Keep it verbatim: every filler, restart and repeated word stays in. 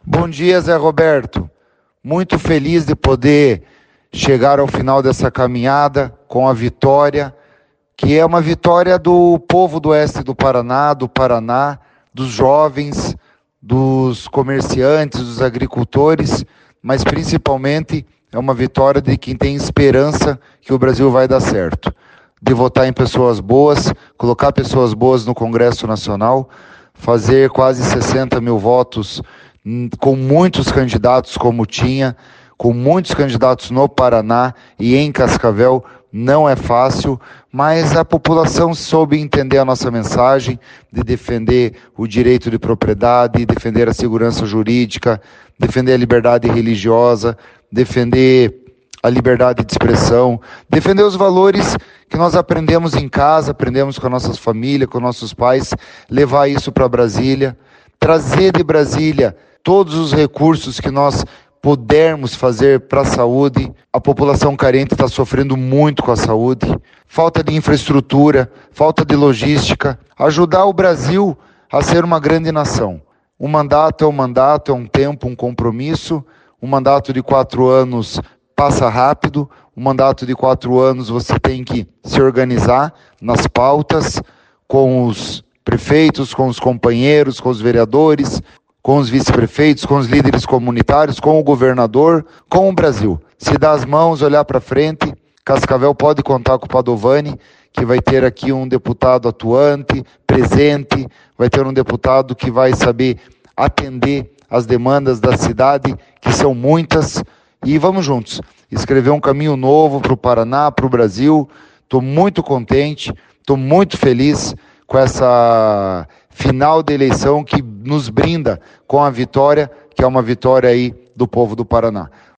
Bom dia, Zé Roberto. Muito feliz de poder chegar ao final dessa caminhada com a vitória, que é uma vitória do povo do oeste do Paraná, do Paraná, dos jovens, dos comerciantes, dos agricultores, mas principalmente é uma vitória de quem tem esperança que o Brasil vai dar certo. De votar em pessoas boas, colocar pessoas boas no Congresso Nacional, fazer quase sessenta mil votos com muitos candidatos como tinha, com muitos candidatos no Paraná e em Cascavel, não é fácil, mas a população soube entender a nossa mensagem de defender o direito de propriedade, defender a segurança jurídica, defender a liberdade religiosa, defender a liberdade de expressão, defender os valores que nós aprendemos em casa, aprendemos com as nossas famílias, com nossos pais, levar isso para Brasília, trazer de Brasília todos os recursos que nós pudermos fazer para a saúde. A população carente está sofrendo muito com a saúde, falta de infraestrutura, falta de logística, ajudar o Brasil a ser uma grande nação. Um mandato é um mandato, é um tempo, um compromisso. Um mandato de quatro anos passa rápido, um mandato de quatro anos você tem que se organizar nas pautas, com os prefeitos, com os companheiros, com os vereadores, com os vice-prefeitos, com os líderes comunitários, com o governador, com o Brasil. Se dar as mãos, olhar para frente, Cascavel pode contar com o Padovani, que vai ter aqui um deputado atuante, presente, vai ter um deputado que vai saber atender as demandas da cidade, que são muitas, e vamos juntos, escrever um caminho novo para o Paraná, para o Brasil. Estou muito contente, estou muito feliz com essa final de eleição que nos brinda com a vitória, que é uma vitória aí do povo do Paraná.